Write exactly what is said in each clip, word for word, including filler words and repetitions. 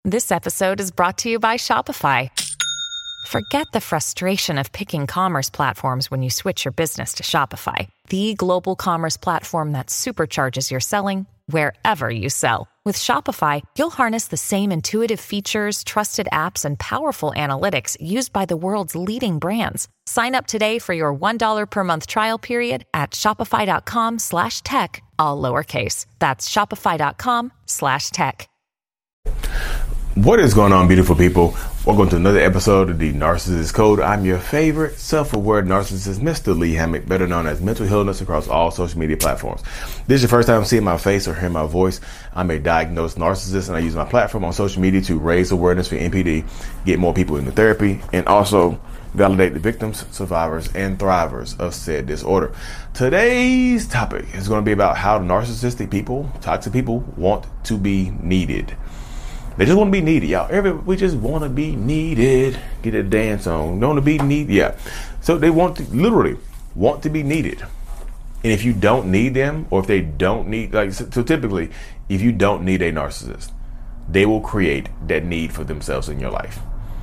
This episode is brought to you by Shopify. Forget the frustration of picking commerce platforms when you switch your business to Shopify, the global commerce platform that supercharges your selling wherever you sell. With Shopify, you'll harness the same intuitive features, trusted apps, and powerful analytics used by the world's leading brands. Sign up today for your one dollar per month trial period at shopify.com slash tech, all lowercase. That's shopify.com slash tech. What is going on, beautiful people? Welcome to another episode of the Narcissist Code. I'm your favorite self-aware narcissist, Mister Lee Hammock, better known as Mental Healness across all social media platforms. This is your first time seeing my face or hearing my voice. I'm a diagnosed narcissist, and I use my platform on social media to raise awareness for N P D, get more people into therapy, and also validate the victims, survivors, and thrivers of said disorder. Today's topic is going to be about how narcissistic people, toxic people, want to be needed. They just want to be needed, y'all. Every, we just want to be needed. Get a dance on. Want to be needed. Yeah. So they want to literally want to be needed. And if you don't need them, or if they don't need, like, so, so typically, if you don't need a narcissist, they will create that need for themselves in your life.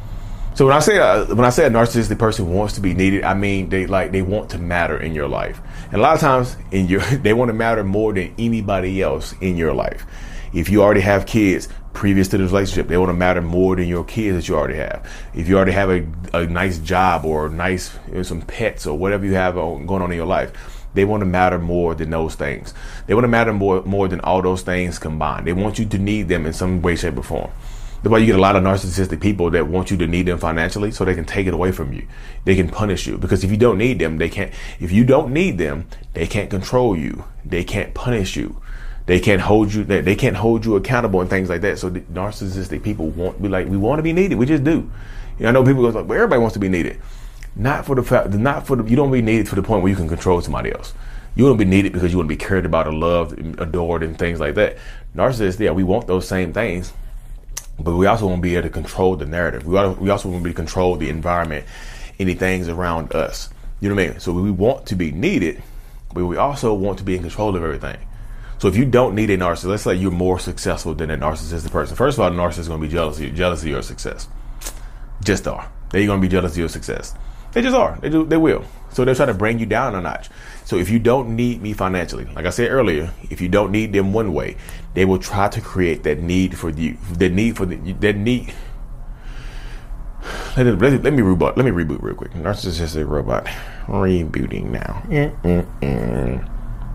So when I say uh, when I say a narcissistic person wants to be needed, I mean they like they want to matter in your life. And a lot of times in your they want to matter more than anybody else in your life. If you already have kids previous to the relationship, they want to matter more than your kids that you already have. If you already have a, a nice job or nice you know, some pets or whatever you have going on in your life, they want to matter more than those things. They want to matter more more than all those things combined. They want you to need them in some way, shape, or form. That's why you get a lot of narcissistic people that want you to need them financially so they can take it away from you. They can punish you because if you don't need them, they can't. If you don't need them, they can't control you. They can't punish you. They can't hold you. They, they can't hold you accountable and things like that. So the narcissistic people want be like we want to be needed. We just do. You know, I know people go like, well, everybody wants to be needed. Not for the fact. Not for the. You don't be needed for the point where you can control somebody else. You want to be needed because you want to be cared about, or loved, adored, and things like that. Narcissists, yeah, we want those same things. But we also want to be able to control the narrative. We also, we also want to be able to control the environment, any things around us. You know what I mean? So we want to be needed, but we also want to be in control of everything. So if you don't need a narcissist, let's say you're more successful than a narcissistic person. First of all, the narcissist is going to be jealous of you, jealous of your success. Just are. They're going to be jealous of your success. They just are. They do. They will. So they'll try to bring you down a notch. So if you don't need me financially, like I said earlier, if you don't need them one way, they will try to create that need for you. That need for the that need. Let, let, let me reboot. Let me reboot real quick. Narcissistic robot rebooting now. Mm-mm-mm.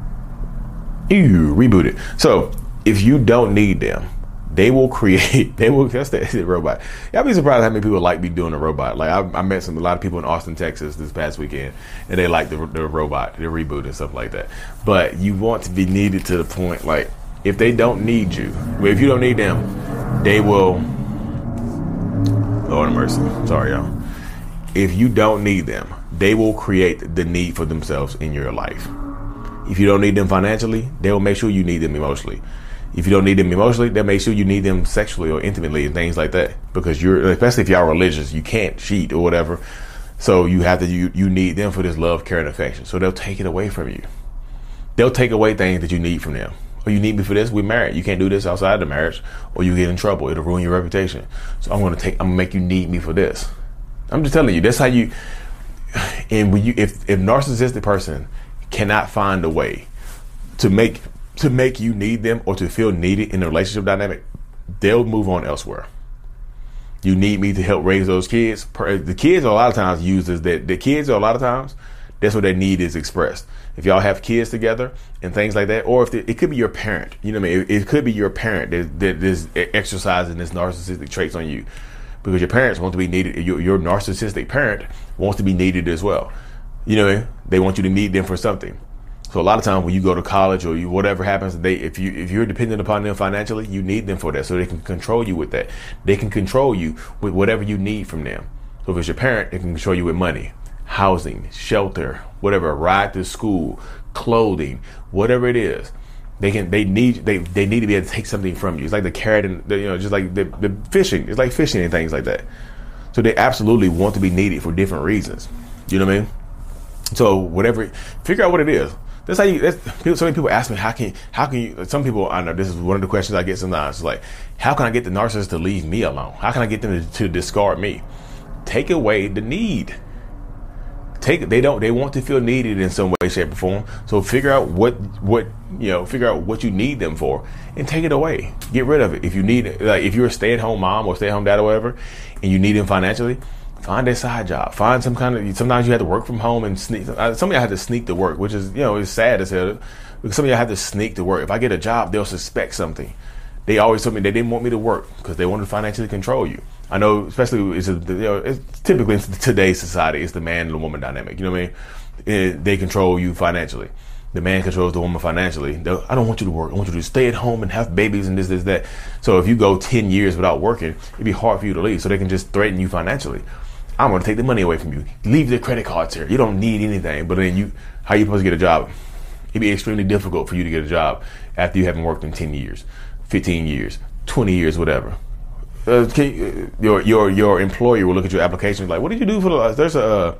Ew, reboot it. So if you don't need them, they will create. They will. That's the, the robot. Y'all be surprised how many people like me doing a robot. Like I, I met some a lot of people in Austin, Texas this past weekend, and they like the the robot, the reboot and stuff like that. But you want to be needed to the point like if they don't need you, if you don't need them, they will. Lord have mercy. Sorry, y'all. If you don't need them, they will create the need for themselves in your life. If you don't need them financially, they will make sure you need them emotionally. If you don't need them emotionally, they'll make sure you need them sexually or intimately and things like that. Because you're, especially if y'all religious, you can't cheat or whatever. So you have to, you, you need them for this love, care, and affection. So they'll take it away from you. They'll take away things that you need from them. Or you need me for this, we're married. You can't do this outside the marriage or you get in trouble. It'll ruin your reputation. So I'm going to take, I'm going to make you need me for this. I'm just telling you, that's how you, and when you, if, if narcissistic person cannot find a way to make to make you need them or to feel needed in the relationship dynamic, they'll move on elsewhere. You need me to help raise those kids. The kids are a lot of times used as that. The kids are a lot of times that's what their need is expressed. If y'all have kids together and things like that, or if the, it could be your parent, you know what I mean? It, it could be your parent that, that is exercising this narcissistic traits on you, because your parents want to be needed. Your, your narcissistic parent wants to be needed as well. You know what I mean? They want you to need them for something. So a lot of times when you go to college or you, whatever happens, they if you if you're dependent upon them financially, you need them for that, so they can control you with that. They can control you with whatever you need from them. So if it's your parent, they can control you with money, housing, shelter, whatever, ride to school, clothing, whatever it is. They can they need they they need to be able to take something from you. It's like the carrot and the, you know just like the, the fishing. It's like fishing and things like that. So they absolutely want to be needed for different reasons. You know what I mean? So whatever, figure out what it is. That's how you. That's, people, so many people ask me, how can how can you? Some people, I know this is one of the questions I get sometimes. It's like, how can I get the narcissist to leave me alone? How can I get them to, to discard me? Take away the need. Take they don't they want to feel needed in some way, shape, or form. So figure out what what you know. Figure out what you need them for, and take it away. Get rid of it. If you need, like, if you're a stay-at-home mom or stay-at-home dad or whatever, and you need them financially, find a side job. Find some kind of. Sometimes you have to work from home and sneak. Some of y'all have to sneak to work, which is, you know, it's sad as hell. Because some of y'all have to sneak to work. If I get a job, they'll suspect something. They always told me they didn't want me to work because they wanted to financially control you. I know, especially it's, a, you know, it's typically in today's society, it's the man and the woman dynamic. You know what I mean? It, they control you financially. The man controls the woman financially. They'll, I don't want you to work. I want you to stay at home and have babies and this, this, that. So if you go ten years without working, it'd be hard for you to leave. So they can just threaten you financially. I'm going to take the money away from you. Leave the credit cards here. You don't need anything. But then you, how are you supposed to get a job? It'd be extremely difficult for you to get a job after you haven't worked in ten years, fifteen years, twenty years, whatever. Uh, can, your your your employer will look at your application like, what did you do for the? There's a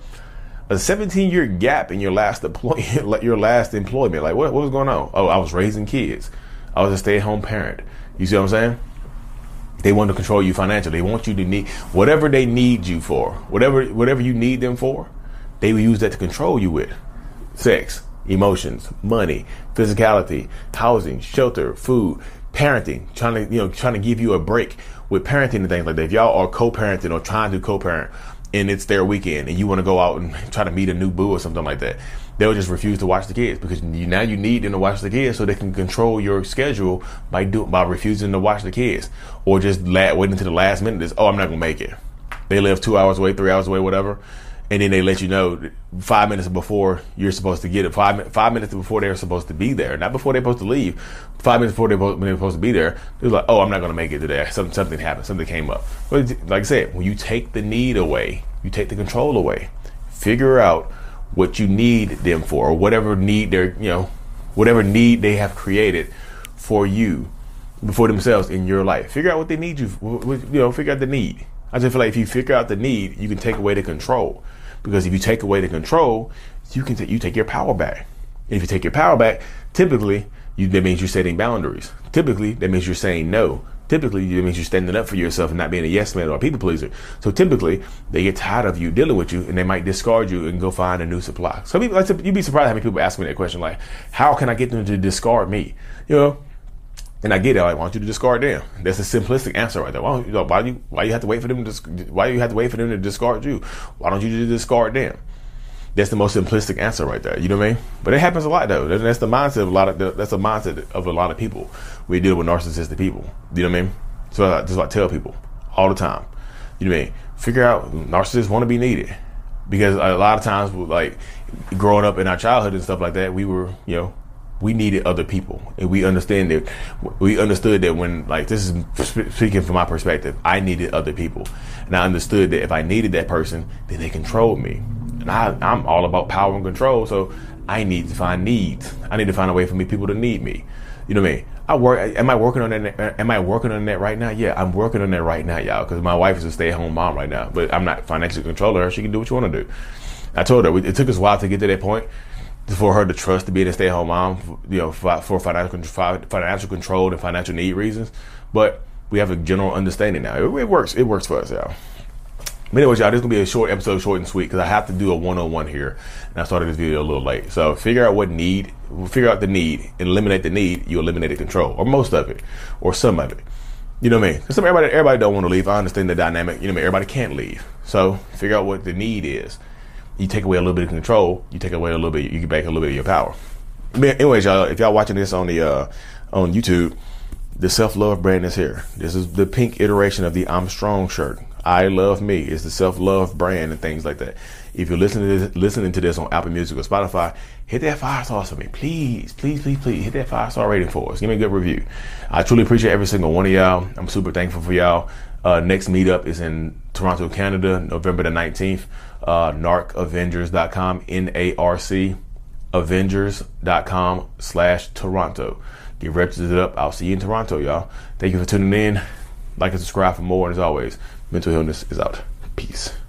a seventeen year gap in your last employ your last employment. Like, what what was going on? Oh, I was raising kids. I was a stay at home parent. You see what I'm saying? They want to control you financially. They want you to need whatever they need you for, whatever whatever you need them for. They will use that to control you with sex, emotions, money, physicality, housing, shelter, food, parenting. Trying to you know trying to give you a break with parenting and things like that. If y'all are co-parenting or trying to co-parent and it's their weekend and you want to go out and try to meet a new boo or something like that, they'll just refuse to watch the kids because you, now you need them to watch the kids so they can control your schedule by do, by refusing to watch the kids or just la- waiting until the last minute. Is, oh, I'm not going to make it. They live two hours away, three hours away, whatever. And then they let you know five minutes before you're supposed to get it, five, five minutes before they're supposed to be there, not before they're supposed to leave. Five minutes before they're, when they're supposed to be there, they're like, oh, I'm not going to make it today. Something, something happened. Something came up. But like I said, when you take the need away, you take the control away. Figure out what you need them for, or whatever need they're, you know, whatever need they have created for you, for themselves in your life. Figure out what they need you, you know, figure out the need. I just feel like if you figure out the need, you can take away the control. Because if you take away the control, you can t- you take your power back. And if you take your power back, typically you, that means you're setting boundaries. Typically that means you're saying no. Typically that means you're standing up for yourself and not being a yes man or a people pleaser. So typically they get tired of you dealing with you and they might discard you and go find a new supply. So people, like, you'd be surprised how many people ask me that question, like, how can I get them to discard me? You know. And I get it. Like, why don't you discard them? That's a simplistic answer right there. Why don't you, why do you, why you have to wait for them to, why do you have to wait for them to discard you? Why don't you just discard them? That's the most simplistic answer right there. You know what I mean? But it happens a lot though. That's the mindset of a lot of, that's the mindset of a lot of people. We deal with narcissistic people. You know what I mean? So I just like tell people all the time. You know what I mean? Figure out narcissists want to be needed. Because a lot of times, like growing up in our childhood and stuff like that, we were, you know, we needed other people, and we understand that we understood that when, like, this is speaking from my perspective, I needed other people, and I understood that if I needed that person, then they controlled me, and I, I'm all about power and control. So I need to find needs. I need to find a way for me people to need me. You know what I mean? I work. Am I working on that? Am I working on that right now? Yeah, I'm working on that right now, y'all. Because my wife is a stay-at-home mom right now, but I'm not financially controlling her. She can do what you want to do. I told her it took us a while to get to that point. For her to trust to being a stay-at-home mom, you know, for, for financial financial control and financial need reasons, but we have a general understanding now. It, it works. It works for us, y'all. But anyways, y'all, this is gonna be a short episode, short and sweet, because I have to do a one-on-one here, and I started this video a little late. So figure out what need, figure out the need, and eliminate the need. You eliminate the control, or most of it, or some of it. You know what I mean? Because everybody, everybody don't want to leave. I understand the dynamic. You know what I mean? Everybody can't leave. So figure out what the need is. You take away a little bit of control, you take away a little bit, you get back a little bit of your power. But anyways, y'all, if y'all watching this on the uh, on YouTube, the self-love brand is here. This is the pink iteration of the I'm Strong shirt. I love me. It's the self-love brand and things like that. If you're listening to this, listening to this on Apple Music or Spotify, hit that five stars for me. Please, please, please, please hit that five star rating for us. Give me a good review. I truly appreciate every single one of y'all. I'm super thankful for y'all. Uh, next meetup is in Toronto, Canada, November the nineteenth. Uh, narc avengers dot com, N A R C avengers dot com slash Toronto. Get registered up. I'll see you in Toronto, y'all. Thank you for tuning in. Like and subscribe for more. And as always, mental illness is out. Peace.